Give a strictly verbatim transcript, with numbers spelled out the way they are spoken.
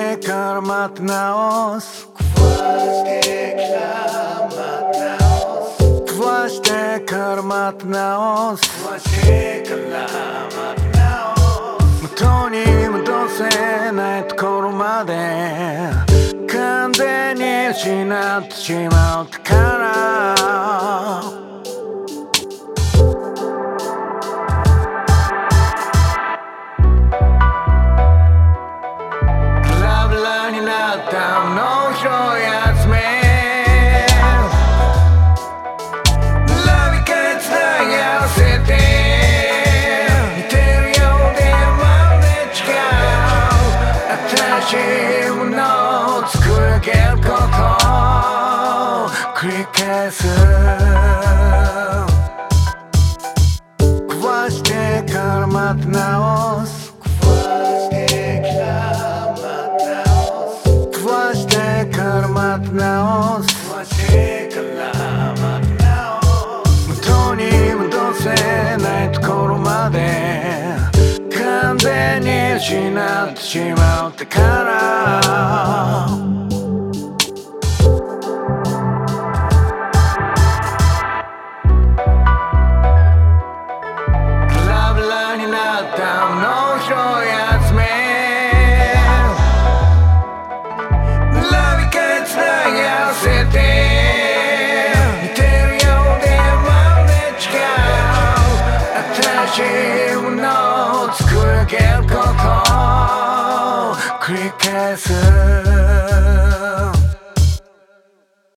してからまた直す壊してからまた直す元に戻せないところまで完全に失ってしまったからになったものを拾い集めラビカつなぎ合わせて似てるようでまるで違う新しいものを作り上げることを繰り返す壊してからまた直すまた直す元に戻せないところまで完全に失ってしまったからラブラになったものを拾い集めものを作り上げることを繰り返す